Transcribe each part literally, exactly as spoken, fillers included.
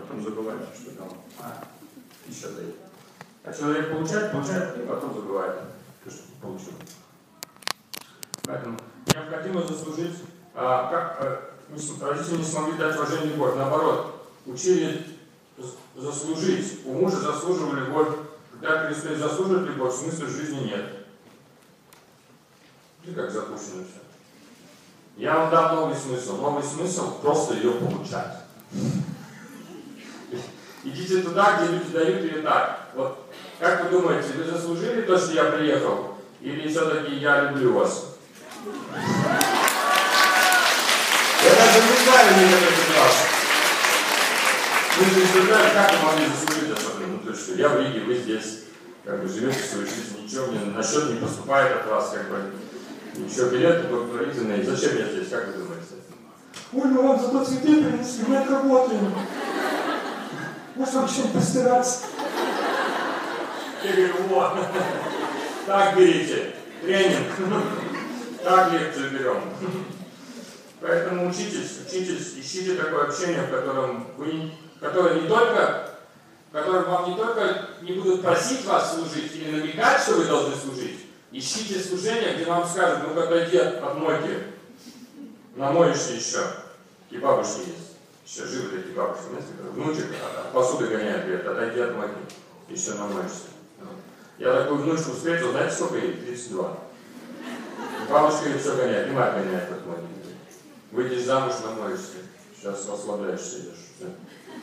потом забываете, что там а, еще дает. А человек получает, получает, и потом забывает, что получил. Поэтому необходимо заслужить, а, как а, родители не смогли дать уважение и любовь, наоборот, учили заслужить. У мужа заслуживали любовь. Когда перестали заслуживать любовь, смысла жизни нет. И как запущено все. Я вам дам новый смысл. Новый смысл — просто ее получать. Идите туда, где люди дают ее так. Вот, как вы думаете, вы заслужили то, что я приехал? Или все-таки я люблю вас? Я даже не знаю, мне это прекрасно. Вы же представляете, как вы могли заслужить особенно? Ну, то есть, что я в Риге, вы здесь, как бы живете свою жизнь, ничего мне на счет не поступает от вас, как бы. Еще билеты благотворительные. Зачем я здесь, как вы думаете? Ой, ну вам зато цветы принесли, мы отработаем. Может, вам что-нибудь постираться? Я говорю, вот, так берите, тренинг, так лекцию берем. Поэтому учитесь, учитесь, ищите такое общение, в котором вы, которое не только, в котором вам не только не будут просить вас служить или намекать, что вы должны служить. Ищите служение, где вам скажут, ну отойди от мойки, намоешься еще. И бабушки есть. Еще живы такие бабушки, знаете, внучек посуды гоняют, говорят, отойди от мойки, еще намоешься. Я такую внучку встретил, знаете, сколько ей? тридцать два. Бабушка ее все гоняет, и мать гоняет от мойки. Выйдешь замуж, намоешься. Сейчас расслабляешься, идешь.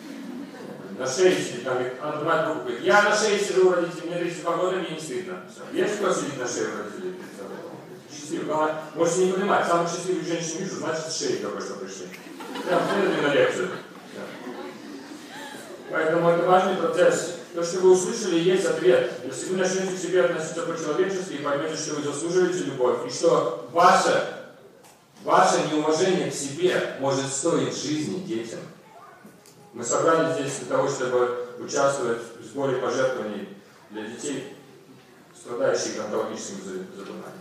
На шее сидит, там, она поднимает руку, говорит, я на шее сижу у родителей, мне тридцать два года, мне не стыдно. Все. Есть кто сидит на шее у родителей? Счастливый. Главное, можете не понимать, самых счастливых женщин вижу, значит, с шеей только что пришли. Прям следовали на лекцию. Да. Поэтому это важный процесс. То, что вы услышали, есть ответ. Если вы начнете к себе относиться по-человечески и поймете, что вы заслуживаете любовь, и что ваше, ваше неуважение к себе может стоить жизни детям. Мы собрались здесь для того, чтобы участвовать в сборе пожертвований для детей, страдающих онкологическим заболеванием.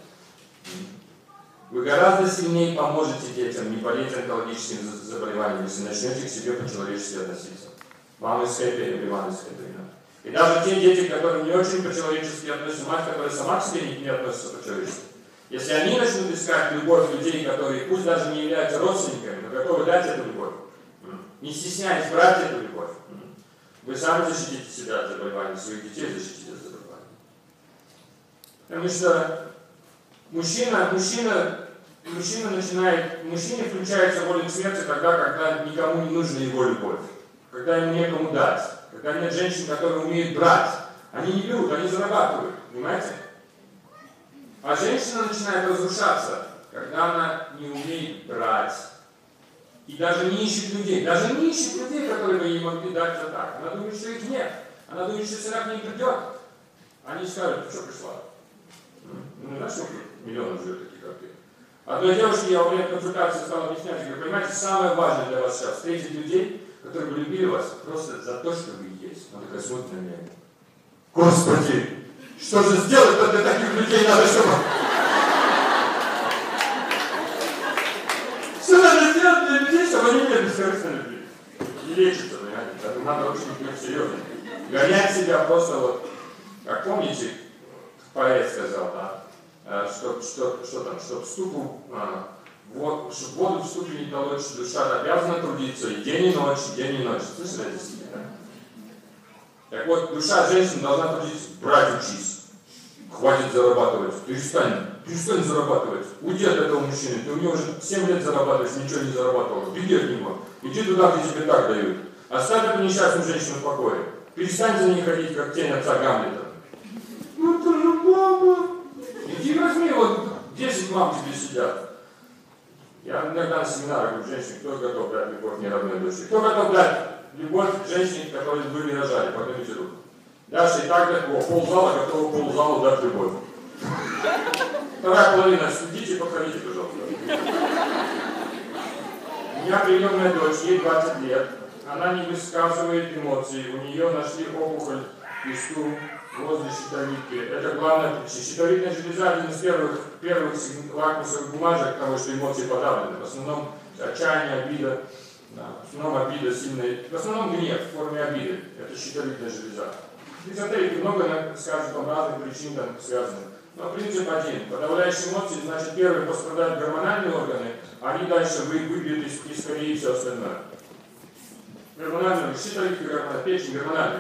Вы гораздо сильнее поможете детям не болеть онкологическим заболеванием, если начнете к себе по-человечески относиться. Мама из хэппи, everyone is happy. И даже те дети, которые не очень по-человечески относятся, мать, которая сама к себе не относится по-человечески, если они начнут искать любовь людей, которые пусть даже не являются родственниками, но готовы дать эту любовь, не стесняясь брать эту любовь, вы сами защитите себя от заболеваний, своих детей защитите от заболеваний. Потому что мужчина, мужчина, мужчина начинает, мужчине включается воля к смерти тогда, когда никому не нужна его любовь, когда ему некому дать, когда нет женщин, которые умеют брать. Они не берут, они зарабатывают, понимаете? А женщина начинает разрушаться, когда она не умеет брать. И даже не ищет людей, даже не ищет людей, которые бы ей могли дать за так. Она думает, что их нет. Она думает, что если она к ней придет, они скажут, ты что пришла? Ну, знаешь, сколько миллионов живет таких, как ты? Одной девушке я во время консультации стал объяснять, говорю, понимаете, самое важное для вас сейчас встретить людей, которые бы любили вас просто за то, что вы есть. Она такая смотрит на меня. Господи, что же сделать-то для таких людей надо, чтобы... Что надо сделать для людей, чтобы они меня бескорыстно любили? Не лечится, понимаете? Это надо очень быть серьезным. Гонять себя просто вот, как помните, поэт сказал, да, что, что, что там, чтобы ступу, вот, чтобы воду в ступе не толочь, душа обязана трудиться и день и ночь, и день и ночь. Слышали это себе, да? Так вот, душа женщины должна трудиться, брать учись. Хватит зарабатывать, перестань, перестань зарабатывать. Уйди от этого мужчины, ты у него уже семь лет зарабатываешь, ничего не зарабатывал. Беги от него, иди туда, где тебе так дают. Оставь эту несчастную женщину в покое. Перестань за ней ходить, как тень отца Гамлета. Ну ты же мама. Иди возьми, вот десять мам тебе сидят. Я иногда на семинарах говорю, женщине, кто готов дать любовь неродной дочери? Кто готов дать любовь женщине, которые вы не рожали? Поднимите руку. Даша и так легко, ползала, готова ползалу дать любовь. Вторая половина, следите, походите, пожалуйста. У меня приемная дочь, ей двадцать лет. Она не высказывает эмоций. У нее нашли опухоль в кисту возле щитовидки. Это главная причина. Щитовидная железа один из первых, первых лакмусовых бумажек того, что эмоции подавлены. В основном отчаяние, обида, Да. В основном обида сильная, в основном гнев в форме обиды. Это щитовидная железа. Эзотерики много скажут, там разных причин там связаны. Но принцип один. Подавляющие эмоции, значит, первые пострадают гормональные органы, а они дальше вы, выбьют из, из колеи и все остальное. Гормональные, щитовидка гормональная, печень гормональная.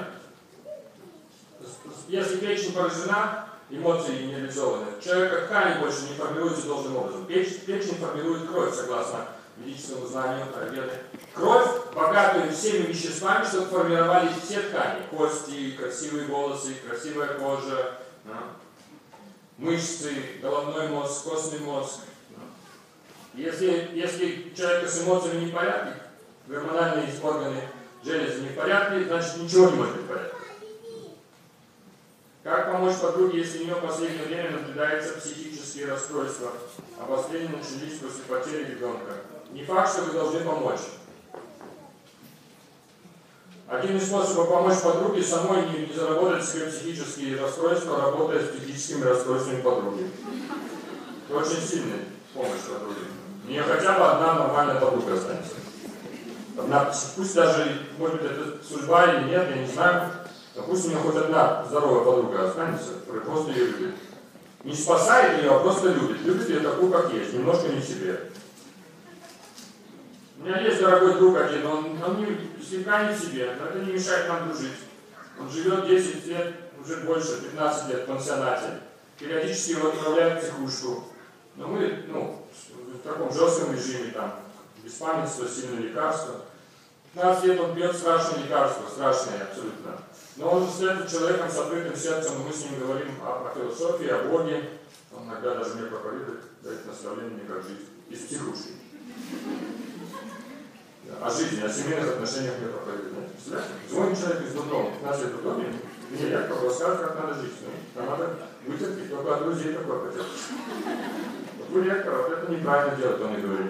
Если печень поражена, эмоции не реализованы, человека ткани больше не формируется должным образом. Печень, печень формирует кровь, согласно медицинскому знанию Аюрведы. Кровь, богатую всеми веществами, чтобы формировались все ткани. Кости, красивые волосы, красивая кожа, мышцы, головной мозг, костный мозг. Если, если человек с эмоциями не в порядке, гормональные органы, железы не в порядке, значит ничего не может быть в порядке. Как помочь подруге, если у нее в последнее время наблюдаются психические расстройства? Обострения начались после потери ребенка. Не факт, что вы должны помочь. Один из способов помочь подруге самой не, не заработать себе психические расстройства, работая с психическими расстройствами подруги. Это очень сильная помощь подруге. У нее хотя бы одна нормальная подруга останется. Одна, пусть даже, может быть, это судьба или нет, я не знаю. Но пусть у нее хоть одна здоровая подруга останется, которая просто ее любит. Не спасает ее, а просто любит. Любит ее такую, как есть, немножко не в себе. У меня есть дорогой друг один, он, он не, слегка не в себе, но это не мешает нам дружить. Он живет десять лет, уже больше, пятнадцать лет в пансионате. Периодически его отправляют в психушку. Но мы, ну, в таком жестком режиме, там, беспамятство, сильное лекарство. пятнадцать лет он пьет страшное лекарство, страшное абсолютно. Но он остается человеком с открытым сердцем, мы с ним говорим о, о философии, о Боге. Он иногда даже мне проповедует, дает наставление мне, как жить. Из психушки. О жизни, о семейных отношениях мне проповедует. Звонит человек из дурдома, пятнадцать лет в дурдоме, мне Яков рассказывает, как надо жить. Ну, нам надо вытерпеть, только от друзей такое хотят. Вот у Якова вот это неправильно делать, он и говорит.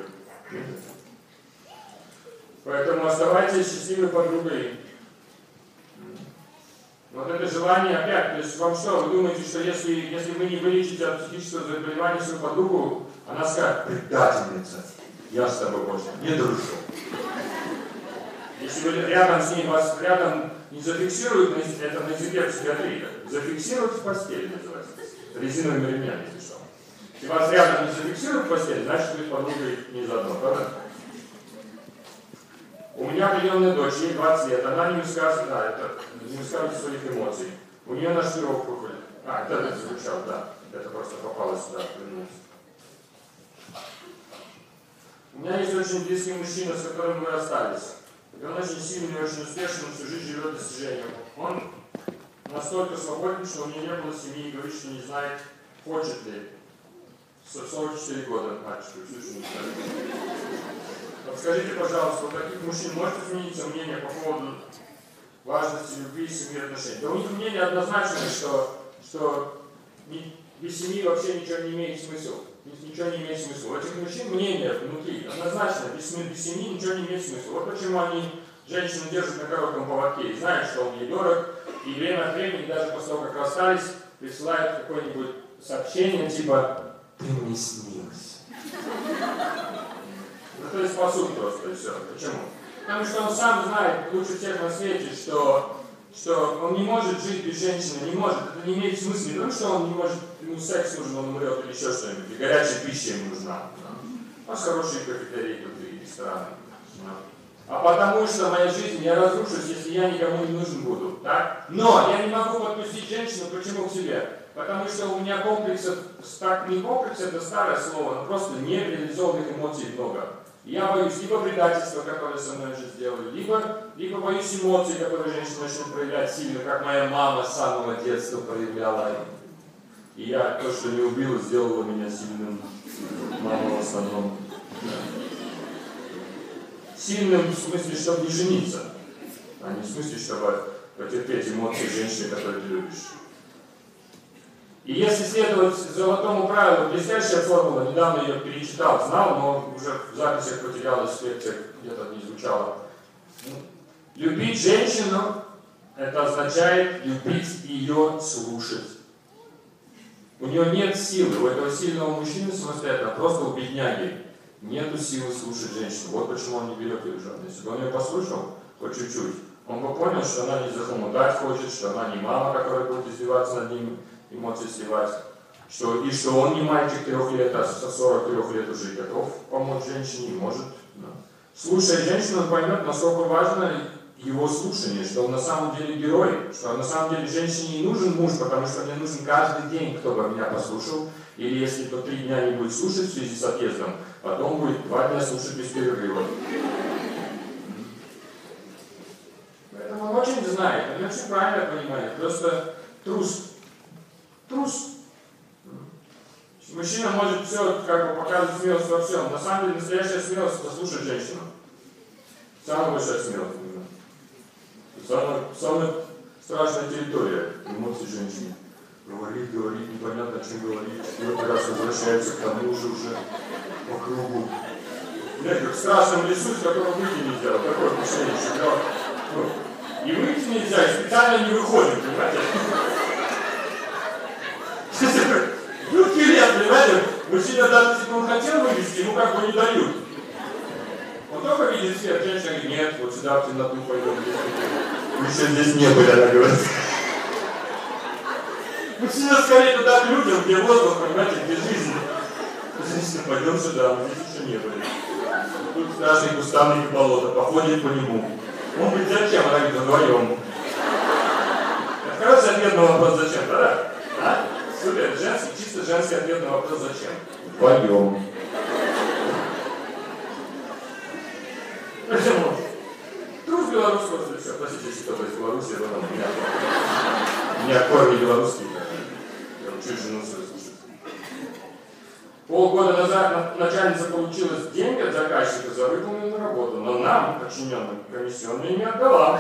Поэтому оставайтесь счастливой подругой. Вот это желание опять, то есть вам что, вы думаете, что если, если вы не вылечите от психического заболевания свою подругу, она скажет: предательница, я с тобой больше не дружу. Если вы рядом с ней, вас рядом не зафиксируют, это на языке психиатрии, зафиксируют в постели называется, резиновыми ремнями, если что. Если вас рядом не зафиксируют в постели, значит вы с подругой не заодно, правда? У меня определенная дочь, ей двадцать лет, она не высказывает, да, это, не высказывает своих эмоций. У нее на шнуровку ходит. А, это, это звучало, да. Это просто попало сюда. У меня есть очень близкий мужчина, с которым мы расстались. И он очень сильный, очень успешный, он всю жизнь живет достижением. Он настолько свободен, что у него не было семьи, и говорит, что не знает, хочет ли. сорок четыре года мальчику, всю жизнь. Скажите, пожалуйста, у таких мужчин может измениться мнение по поводу важности любви, семьи и отношений? Да у них мнение однозначное, что, что не, без семьи вообще ничего не имеет смысла. Ничего не имеет смысла. У этих мужчин мнение внутри однозначно, без, без семьи ничего не имеет смысла. Вот почему они женщину держат на коротком поводке и знают, что он ей дорог, и время от времени, даже после того, как расстались, присылают какое-нибудь сообщение типа «Ты мне снилась». Ну, то есть спасут просто, и все. Почему? Потому что он сам знает лучше всех на свете, что, что он не может жить без женщины, не может. Это не имеет смысла. Не потому что он не может, ему секс нужен, он умрет или еще что-нибудь, или горячая пища ему нужна. У нас хорошие кафетерии, крутые рестораны. А потому что моя жизнь, я разрушусь, если я никому не нужен буду. Так? Но я не могу подпустить женщину, почему к себе? Потому что у меня комплексов, так не комплекс, это старое слово, но просто нереализованных эмоций много. Я боюсь либо предательства, которое со мной уже сделали, либо, либо боюсь эмоций, которые женщина начнет проявлять сильно, как моя мама с самого детства проявляла. И я то, что не убила, сделала меня сильным. Мама в основном. Сильным в смысле, чтобы не жениться, а не в смысле, чтобы потерпеть эмоции женщины, которую ты любишь. И если следовать золотому правилу, блестящая формула, недавно ее перечитал, знал, но уже в записях потерялась, в лекциях где-то не звучало. Любить женщину, это означает любить ее, слушать. У нее нет силы, у этого сильного мужчины самостоятельно, просто у бедняги. нету силы слушать женщину. Вот почему он не берет ее в жены. Если бы он ее послушал, по чуть-чуть, он бы понял, что она не захомутать хочет, что она не мама, которая будет издеваться над ним, эмоции сливать, что, и что он не мальчик трех лет, а со сорок трёх лет уже готов помочь женщине, может. Да. Слушая женщину, он поймет, насколько важно его слушание, что он на самом деле герой, что на самом деле женщине не нужен муж, потому что мне нужен каждый день, кто бы меня послушал, или если по три дня не будет слушать в связи с отъездом, потом будет два дня слушать без перерыва. Поэтому он очень знает, он очень правильно понимает, просто трус. Трус. Мужчина может все, как бы, показывать смелость во всем. На самом деле, настоящая смелость — это слушать женщину. Самая большая смелость. Самая, самая страшная территория эмоций женщины. Говорит, говорит, непонятно, о чем говорит. Четвертый раз возвращается к тому же уже по кругу. Знаете, как в страшном лесу, из которого выйти нельзя. Вот такое впечатление, что ну, и выйти нельзя, и специально не выходим, понимаете? Жуткий лес, понимаете? Мужчина, даже если он хотел вывести, ему как бы не дают. Он только видит свет, женщина говорит, нет, вот сюда в темноту пойдем. Вы еще здесь не были, она говорит. Мужчина скорее туда к людям, где воздух, понимаете, где жизнь. Женщина, пойдем сюда, мы здесь еще не были. Тут страшные кустарники болота, походим по нему. Он говорит, зачем? Она говорит, вдвоем. Это хороший ответ на вопрос, зачем, да? А? Супер, женский, чисто женский ответ на вопрос, зачем? Вдвоем. Почему? Трус белорусского все. Простите, если кто-то из Беларуси, это там у меня. У меня корни белорусские. Я учу жену свою слушать. Полгода назад начальница получила деньги от заказчика за выполненную работу, но нам, подчиненным, комиссионные не отдала.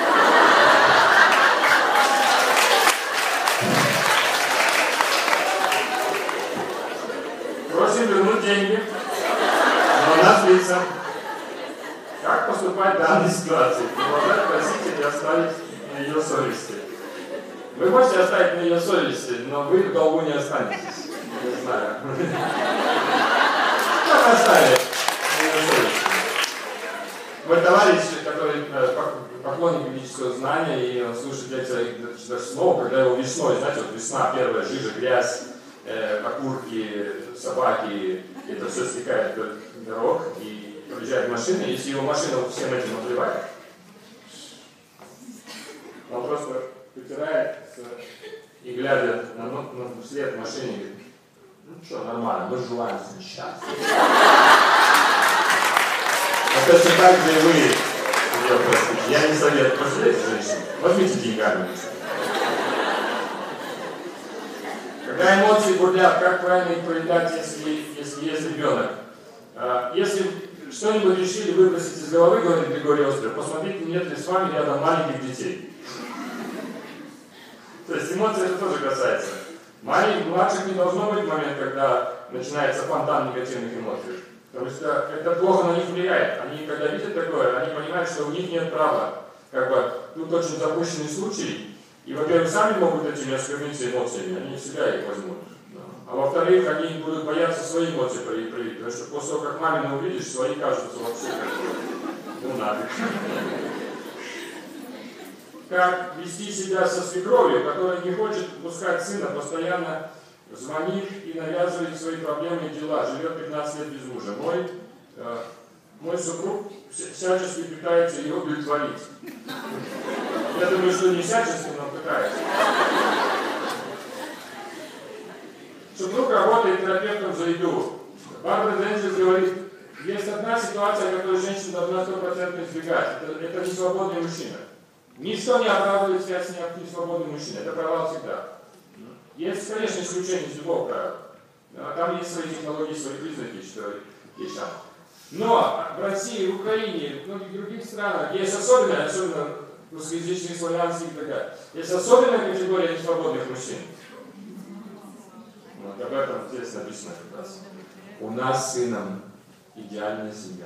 Просим вернуть деньги, но она злится. Как поступать в данной ситуации? Продолжать просить или оставить на ее совести? Вы можете оставить на ее совести, но вы в долгу не останетесь. Не знаю. Как оставить на ее совести? Мой товарищ, который поклонник ведического знания, и он слушает лекции даже снова, когда его весной, знаете, вот весна, первая жижа, грязь, э, окурки, собаки, это все стекает вдоль дорог, и проезжает машина, если его машина всем этим отливает, он просто вытирает и, глядя на, на вслед машине, говорит, ну что, нормально, мы желаем счастья. А точно так же и вы, я не советую, посмотрите женщин, возьмите деньгами. Когда эмоции бурлят, как правильно их проявлять, если, если есть ребенок? Если что-нибудь решили выбросить из головы, говорит Григорий Остров, посмотрите, нет ли с вами рядом маленьких детей. То есть эмоции это тоже касается. Маленьких, младших не должно быть момент, когда начинается фонтан негативных эмоций. Потому что это плохо на них влияет. Они, когда видят такое, они понимают, что у них нет права. Как бы, тут очень запущенный случай. И, во-первых, сами могут этими оскорбиться эмоциями, они себя их возьмут. А во-вторых, они будут бояться свои эмоции проявить. Потому что после того, как мамину увидишь, свои кажутся вообще как бы, ну нафиг. Как вести себя со свекровью, которая не хочет пускать сына, постоянно звонит и навязывает свои проблемы и дела, живет пятнадцать лет без мужа. Мой, э, мой супруг всячески пытается ее удовлетворить. Я думаю, что не всячески, но пытается. Супруг работает терапевтом за еду. Барбара Денджес говорит, есть одна ситуация, которую женщина должна сто процентов избегать. Это, это несвободный мужчина. Ничто не оправдывает связь с несвободным мужчиной. Это провал всегда. Есть, конечно, исключение из любого правила. Там есть свои технологии, свои признаки, что есть там. Но в России, в Украине, в многих других странах есть особенная, особенно русскоязычные, славянские и так далее. Есть особенная категория несвободных мужчин. Вот об этом здесь написано как раз. У нас с сыном идеальная семья.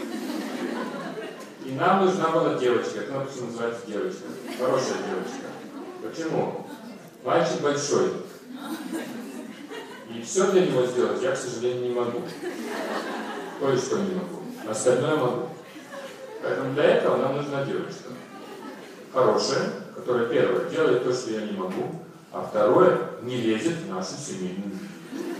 И нам нужна была девочка, это написано называется девочка. Хорошая девочка. Почему? Мальчик большой. И все для него сделать я, к сожалению, не могу. кое-что не могу. Остальное могу. Поэтому для этого нам нужна девочка. Хорошая, которая, первое, делает то, что я не могу, а второе, не лезет в нашу семейную жизнь.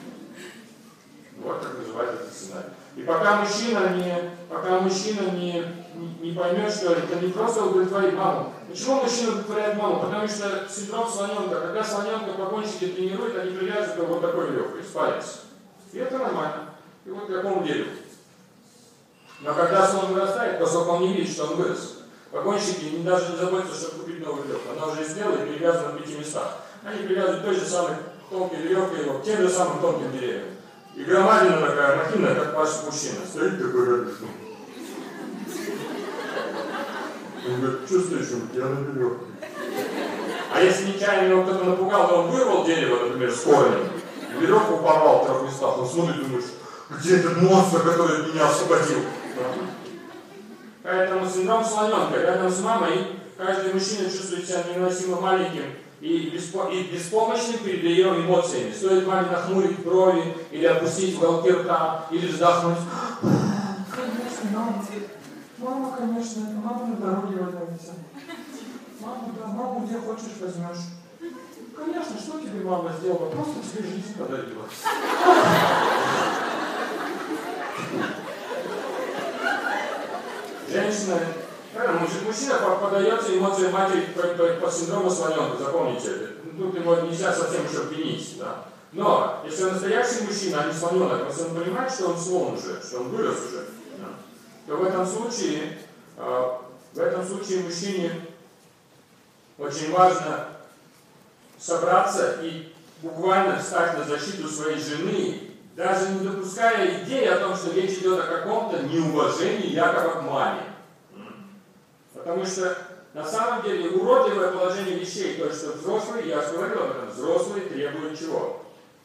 Вот как называется этот сценарий. И пока мужчина не, пока мужчина не, не, не поймет, что это не просто удовлетворить маму. Почему мужчина удовлетворяет маму? Потому что синдром слоненка, когда слоненка погонщики тренируют, они привязывают его вот такой веревкой, спарятся. И это нормально. И вот к такому дереву. Но когда слон вырастает, поскольку он не видит, что он вырос, погонщики не, даже не заботятся, чтобы купить новую веревку. Она уже сделана и привязана в пяти местах. Они привязывают той же самой тонкой веревкой его к тем же самым тонким деревьям. И громадина такая махина, как ваш мужчина, стоит такой рядышком. Он говорит, чувствуешь, я на веревке. А если нечаянно его кто-то напугал, то он вырвал дерево, например, с корнем, веревку порвал в трех местах, он смотрит и думает, где этот монстр, который меня освободил? Поэтому синдром слоненка. Рядом с мамой каждый мужчина чувствует себя невыносимо маленьким и, беспо и беспомощным перед ее эмоциями. Стоит маме нахмурить брови, или опустить уголки рта, или вздохнуть. Конечно, мама. Мама, конечно, это мама на дороге валяется. Мама, да, маму где хочешь возьмешь. Конечно, что тебе мама сделала? Просто тебе жизнь подарила. Женщина, мужчина поддается эмоциям матери по, по, по синдрому слоненка, запомните это. Тут его нельзя совсем еще обвинить, да. Но, если он настоящий мужчина, а не слоненок, если он понимает, что он слон уже, что он вырос уже, да, то в этом случае, э, в этом случае мужчине очень важно собраться и буквально встать на защиту своей жены, даже не допуская идеи о том, что речь идет о каком-то неуважении якобы к маме. Потому что на самом деле уродливое положение вещей, то, что взрослые, я уже говорил об этом, взрослые требуют чего?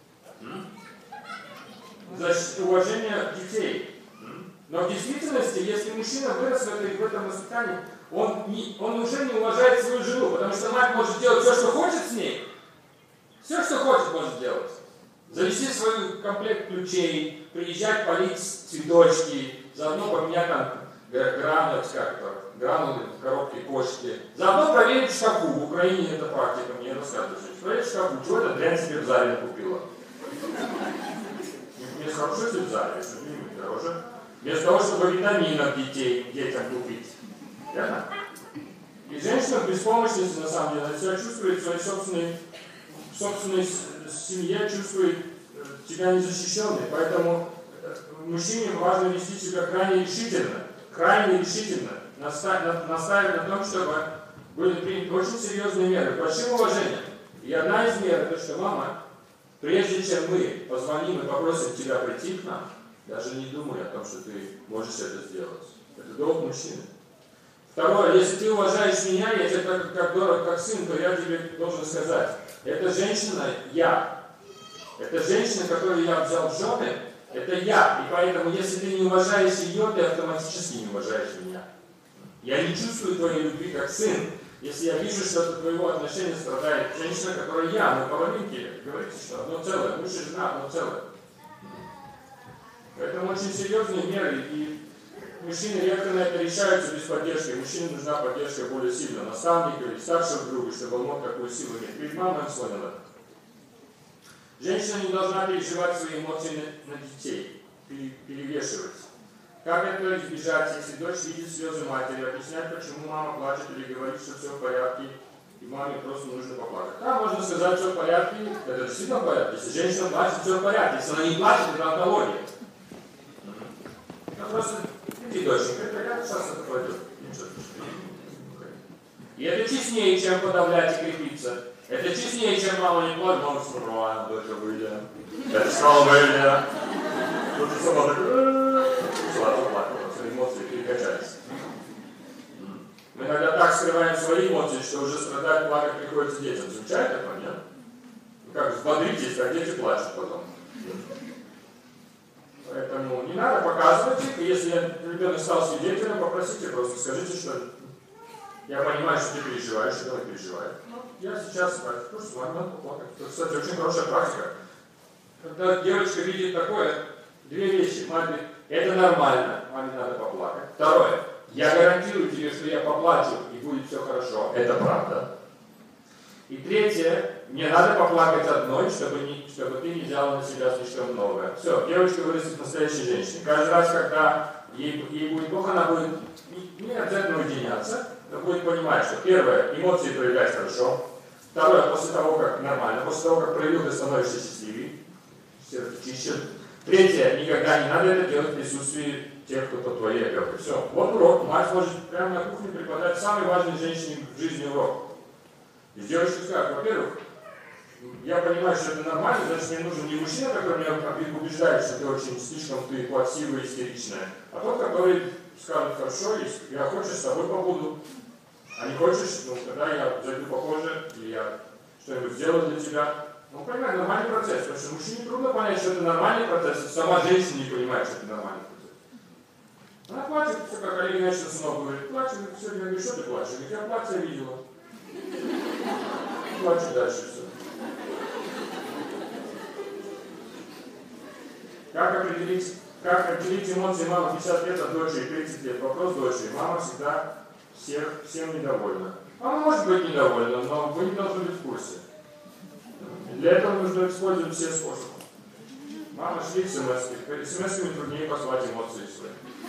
Защиты, уважения детей. Но в действительности, если мужчина вырос в, этой, в этом воспитании, он, не, он уже не уважает свою жену, потому что мать может делать все, что хочет с ней. Все, что хочет, может делать. Завести свой комплект ключей, приезжать полить цветочки, заодно поменять там гранулы, как-то, гранулы в коробке почты. Заодно проверить в шкафу. В Украине это практика, мне рассказывают. Проверить в шкафу, чего это дрянь себе в зале купила. Вместо того, что в зале, что-нибудь дороже. Вместо того, чтобы витаминов детей, детям купить. Верно? И женщина в беспомощности, на самом деле, она себя чувствует в своей собственной, собственной семье, чувствует себя незащищенной. Поэтому мужчине важно вести себя крайне решительно, крайне решительно, настаивать на том, чтобы были приняты очень серьезные меры, большим уважением. И одна из мер, это что, мама, прежде чем мы позвоним и попросим тебя прийти к нам, даже не думай о том, что ты можешь это сделать. Это долг мужчины. Второе, если ты уважаешь меня, я тебе так как дорог, как сын, то я тебе должен сказать, эта женщина я. Это женщина, которую я взял в жены, это я. И поэтому, если ты не уважаешь ее, ты автоматически не уважаешь меня. Я не чувствую твоей любви как сын, если я вижу, что от твоего отношения страдает женщина, которая я, мы половинки, говорите, что одно целое, муж и жена одно целое. Поэтому очень серьезные меры, и мужчины редко на это решаются без поддержки. Мужчине нужна поддержка более сильная, наставника или старшего друга, чтобы он мог такую силу иметь. Перед мамой он слонен. Женщина не должна переживать свои эмоции на, на детей, перевешивать. Как это избежать, если дочь видит слезы матери, объяснять, почему мама плачет или говорит, что все в порядке, и маме просто нужно поплакать. Да, можно сказать, все в порядке, это действительно в порядке. Если женщина плачет, все в порядке. Если она не плачет, это онкология. Ну просто, иди, доченька, это сейчас это пройдет. И это честнее, чем подавлять и крепиться. Это честнее, чем мама не плачет, мама сказала, доча, выйдя. Это сказала, выйдя. Тут же сама такая, сразу плакала, свои эмоции перекачались. Мы иногда так скрываем свои эмоции, что уже страдать, плакать приходится детям. Замечаете это, нет? Ну как, взбодритесь, как дети плачут потом. Поэтому не надо показывать их, и если ребенок стал свидетелем, попросите просто, скажите, что я понимаю, что ты переживаешь, что ребенок переживает. Я сейчас просто с вами надо поплакать. Это, кстати, очень хорошая практика. Когда девочка видит такое, две вещи. Мать говорит, Это нормально, маме надо поплакать. Второе. Я гарантирую тебе, что я поплачу и будет все хорошо. Это правда. И третье. Мне надо поплакать одной, чтобы, не, чтобы ты не взяла на себя слишком много. Все, девочка вырастет настоящей женщиной. Каждый раз, когда ей, ей будет плохо, она будет не, не обязательно уединяться, но будет понимать, что первое, эмоции проявлять хорошо. Второе, после того, как нормально, после того, как проявил, ты становишься счастливее, сердце чище. Третье, никогда не надо это делать в присутствии тех, кто под твоей опекой. Все, вот урок. Мать может прямо на кухне преподать самый важный женщине в жизни урок. И девочка скажет, во-первых, я понимаю, что это нормально, значит, мне нужен не мужчина, который меня убеждает, что ты очень слишком ты плаксивая и истеричная, а тот, который скажет, хорошо, если я хочешь, с тобой побуду. А не хочешь, ну, тогда я зайду попозже, или я что-нибудь сделаю для тебя. Ну, понимаешь, нормальный процесс, потому что мужчине трудно понять, что это нормальный процесс, сама женщина не понимает, что это нормальный процесс. Она плачет, все, как Олег Иванович сынок говорит, плачет, сегодня я говорю, что ты плачешь? Я говорю, я плачу, я видела. Плачу дальше, все. Как определить, как определить эмоции мамы пятьдесят лет от дочери, тридцать лет? Вопрос дочери. Мама всегда всех, всем недовольна. Она может быть недовольна, но вы не должны быть в курсе. Для этого нужно использовать все способы. Мама, шли смс-ки. смс-ками труднее послать эмоции свои.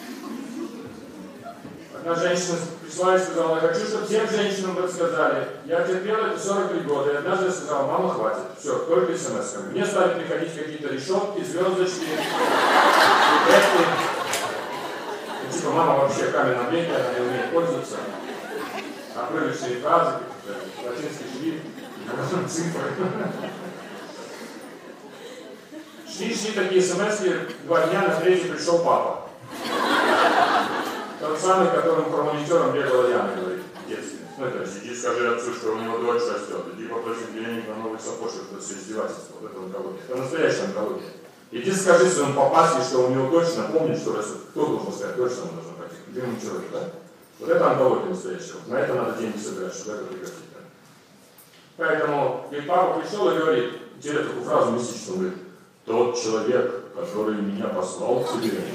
Одна женщина пришла и сказала, я хочу, чтобы всем женщинам рассказали. Я терпела это сорок три года, и однажды я сказала, мама, хватит. Все, только смс-ками. Мне стали приходить какие-то решетки, звездочки, эффекты. И типа, мама вообще каменном веке, она не умеет пользоваться. Опрыгнувшие фразы, латинский шрифт, цифры. Шли-шли такие смс-ки, два дня, на третий пришел папа. Тот самый, которым промонитором бегала Яна, говорит, в детстве. Ну это, иди скажи отцу, что у него дочь растет, иди попроси денег на новых сапожек, это все издевательство, вот это онкология. Это настоящая онкология. Иди скажи своему папасе, что у него дочь, напомнит, что растет. Кто должен сказать, дочь нам должна пойти? Любимый человек, да? Вот это онкология настоящая. На это надо деньги собирать, чтобы это прекратить. Поэтому, и папа пришел и говорит, интересно такую фразу мистическую, он говорит, тот человек, который меня послал к тебе,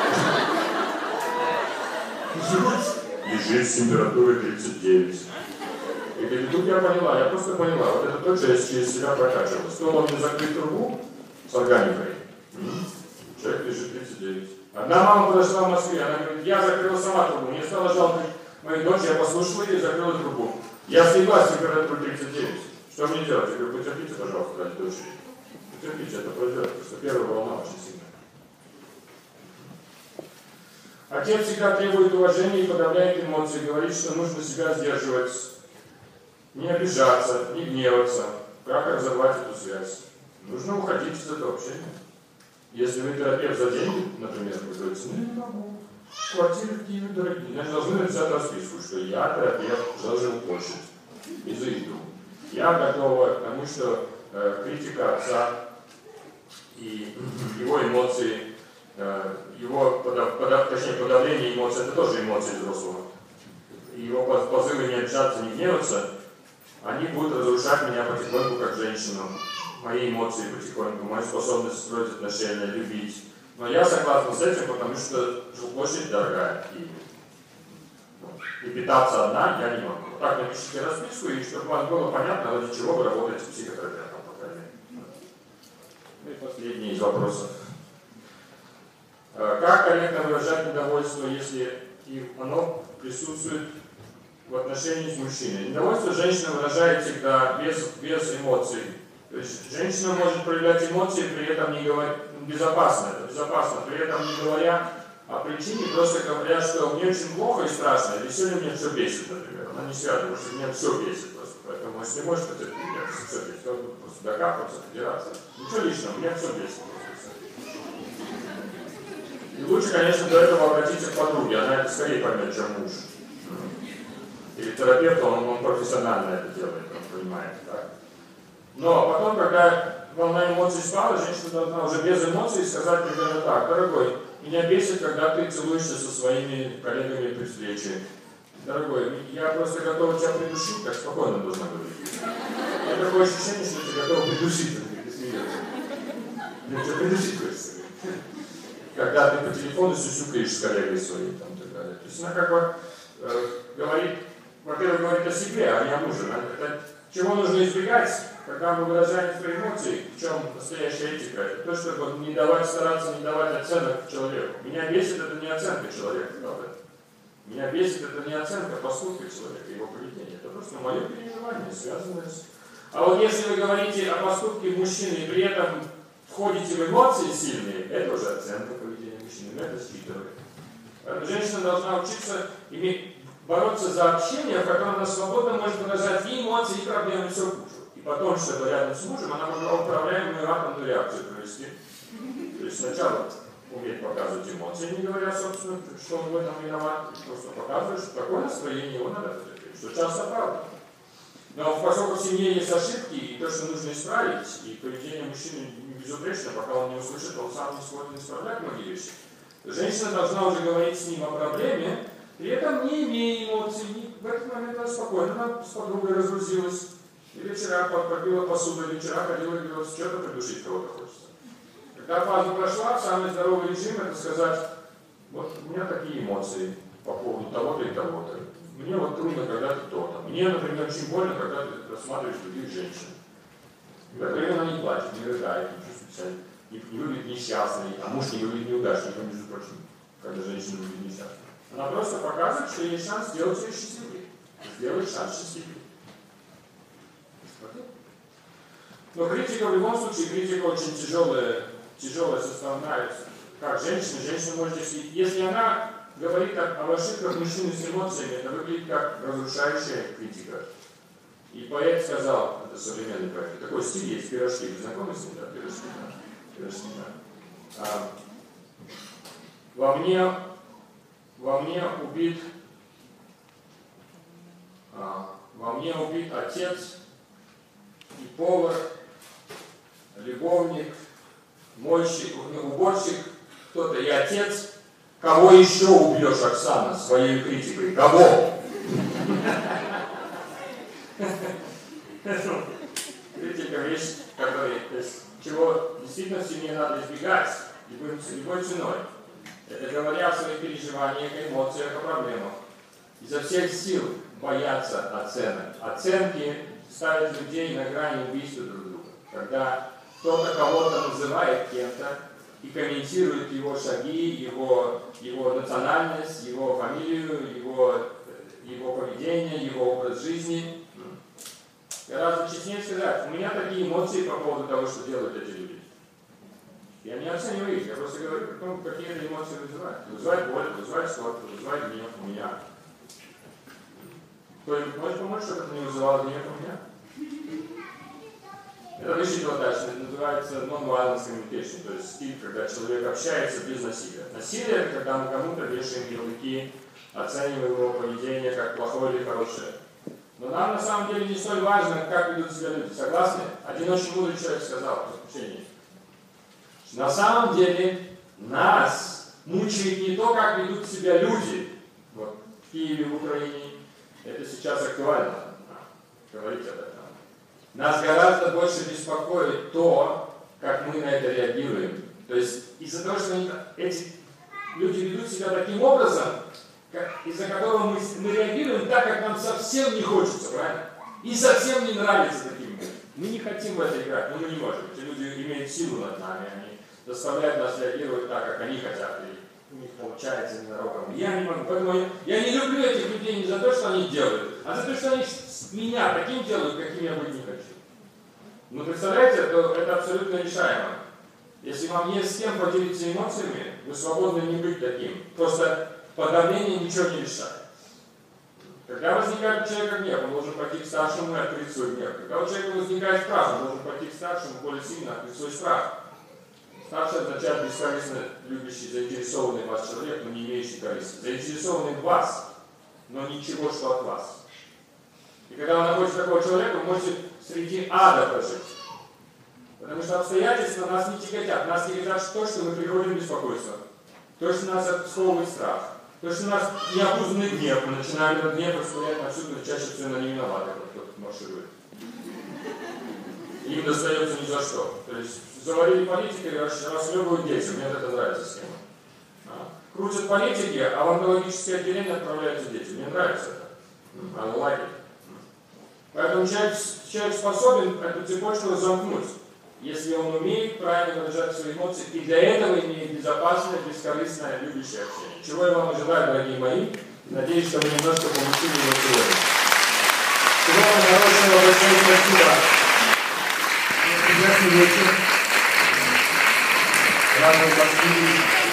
лежит с температурой тридцать девять. И тут я поняла, я просто поняла, вот это тот же я через себя прокачивал. Стоило мне закрыть трубу с органикой, человек лежит тридцать девять. Одна мама подошла в Москве, она говорит, я закрыла сама трубу, мне стало жалко мою дочь, я послушала ее и закрыла трубу. Я слегла с температурой тридцать девять. Что мне делать? Я говорю, потерпите, пожалуйста, ради дочери. Потерпите, это пройдет, потому что первая волна очень сильная. Отец всегда требует уважения и подавляет эмоции, говорит, что нужно себя сдерживать, не обижаться, не гневаться. Как разорвать эту связь? Нужно уходить из этого общения. Если вы терапевт за деньги, например, вы говорите, ну не могу, квартиры в Киеве дорогие, значит, должны написать расписку, что я терапевт за жилплощадь и за еду. Я готова к тому, что э, критика отца и его эмоции, его подав, подав, точнее, подавление эмоций, это тоже эмоции взрослого. Его позывы не обижаться, не гневаться, они будут разрушать меня потихоньку как женщину. Мои эмоции потихоньку, мою способность строить отношения, любить. Но я согласна с этим, потому что жилплощадь дорогая. И, и питаться одна я не могу. Вот так напишите расписку, и чтобы вам было понятно, ради чего вы работаете психотерапевтом, по крайней мере. Ну и последний из вопросов. Как корректно выражать недовольство, если и оно присутствует в отношении с мужчиной? Недовольство женщина выражает всегда без, без эмоций. То есть женщина может проявлять эмоции, при этом не говоря, безопасно, это безопасно, при этом не говоря о причине, просто говоря, что мне очень плохо и страшно, или сегодня меня все бесит, например. Она не связана, потому что меня все бесит просто. Поэтому если можешь потерпеть, меня все бесит, то просто докапываться, подираться. Ничего личного, меня все бесит. И лучше, конечно, до этого обратиться к подруге, она это скорее поймет, чем муж. Или терапевт, он, он профессионально это делает, он понимает. Так? Но потом, когда волна эмоций спала, женщина должна уже без эмоций сказать примерно так: дорогой, меня бесит, когда ты целуешься со своими коллегами при встрече. Дорогой, я просто готова тебя придушить, так спокойно должна говорить. У меня такое ощущение, что ты готова придушить, когда ты смеешься. Мне тебя придушить хочется. когда ты по телефону сюсюкаешь с коллегой своей, там, и так далее. То есть она как бы э, говорит, во-первых, говорит о себе, а не о муже. Это, чего нужно избегать, когда мы выражаем свои эмоции, в чем настоящая этика, это то, чтобы не давать, стараться не давать оценок человеку. Меня бесит это не оценка человека, правда? Меня бесит это не оценка поступка человека, его поведения. Это просто мое переживание, связанное с... А вот если вы говорите о поступке мужчины и при этом входите в эмоции сильные, это уже оценка поведения мужчины, мы это считываем. Женщина должна учиться иметь, бороться за общение, в котором она свободно может выражать и эмоции, и проблемы, и все кучу. И потом, чтобы рядом с мужем, она могла управляемую атомную реакцию провести. То есть сначала уметь показывать эмоции, не говоря, собственно, что он в этом виноват, просто показывает, что такое настроение его надо потерпеть, что часто правда. Но поскольку в семье есть ошибки, и то, что нужно исправить, и поведение мужчины не безупречно, пока он не услышит, он сам не сможет исправлять многие вещи, то женщина должна уже говорить с ним о проблеме, при этом не имея эмоций, не, в этот момент она спокойно, она с подругой разгрузилась, или вчера попила посуду, или вчера ходила и говорила, что-то придушить кого-то хочется. Когда фаза прошла, самый здоровый режим это сказать, вот у меня такие эмоции по поводу того-то и того-то. Мне вот трудно, когда ты то-то. Мне, например, очень больно, когда ты рассматриваешь других женщин. В это время она не плачет, не рыдает, не чувствует себя, не, не выглядит несчастной, а муж не выглядит неудачником, между прочим, когда женщина выглядит несчастной. Она просто показывает, что есть шанс сделать ее счастливой. Сделать шанс счастливой. Но критика в любом случае, критика очень тяжелая, тяжелая составная. Как женщина, женщина может, если, если она говорит об ошибках мужчины с эмоциями, это выглядит как разрушающая критика. И поэт сказал, это современный поэт, такой стиль есть, пирожки, вы знакомы с ним, да, пирожки, да, пирожки, да. А, во мне, во мне убит, а, во мне убит отец и повар, любовник, мойщик, уборщик, кто-то и отец. Кого еще убьешь, Оксана, своей критикой? Кого? Критика вещь, которая, то есть, чего действительно в семье надо избегать любой, любой ценой. Это говоря о своих переживаниях, о эмоциях, о проблемах. Изо всех сил бояться оценок. Оценки ставят людей на грани убийства друг друга. Когда кто-то кого-то называет кем-то и комментирует его шаги, его, его национальность, его фамилию, его, его поведение, его образ жизни. Гораздо честнее сказать, у меня такие эмоции по поводу того, что делают эти люди. Я не оцениваю их, я просто говорю о том, какие это эмоции вызывают. Вызывает боль, вызывает что-то, вызывает гнев у меня. Кто-нибудь может помочь, чтобы это не вызывало гнев у меня? Это высший пилотаж, это называется non-violence communication, то есть стиль, когда человек общается без насилия. Насилие – это когда мы кому-то вешаем ярлыки, оцениваем его поведение как плохое или хорошее. Но нам на самом деле не столь важно, как ведут себя люди. Согласны? Один очень мудрый человек сказал в заключении. На самом деле нас мучает не то, как ведут себя люди. Вот в Киеве, в Украине. Это сейчас актуально. Говорить об этом. Нас гораздо больше беспокоит то, как мы на это реагируем. То есть из-за того, что они, эти люди ведут себя таким образом, из-за которого мы, мы реагируем так, как нам совсем не хочется, правильно? И совсем не нравится таким. Мы не хотим в это играть, но мы не можем. Эти люди имеют силу над нами, они заставляют нас реагировать так, как они хотят. И у них получается ненароком. Я не могу. Поэтому я, я не люблю этих людей не за то, что они делают, а за то, что они меня таким делают, каким я быть не хочу. Ну, представляете, это, это абсолютно решаемо. Если вам есть с кем поделиться эмоциями, вы свободны не быть таким. Просто подавление ничего не решает. Когда возникает у человека гнев, он должен пойти к старшему и открыть свой гнев. Когда у человека возникает страх, он должен пойти к старшему более сильно открыть свой страх. Старший означает бескорыстно любящий, заинтересованный в вас человек, но не имеющий корысти. Заинтересованный в вас, но ничего, что от вас. И когда вы находите такого человека, вы можете среди ада прожить. Потому что обстоятельства нас не тяготят. Нас тяготят то, что мы приходим в беспокойство. То, что нас сковывает страх. То, что у нас необузданный гнев. Мы начинаем этот гнев воспринимать отсюда, чаще всего на невиноватых, кто-то марширует. Им достается ни за что. То есть заварили политикой и расхлебывают детям. Мне это нравится схема. Крутят политики, а в онкологическое отделение отправляются дети. Мне нравится это. I like it. Поэтому человек, человек способен эту цепочку замкнуть, если он умеет правильно выражать свои эмоции, и для этого имеет безопасное, бескорыстное, любящее общение. Чего я вам желаю, дорогие мои. Надеюсь, что вы немножко получили его сегодня. Всего вам хорошего, большое спасибо. Прекрасный вечер. Рад вас видеть.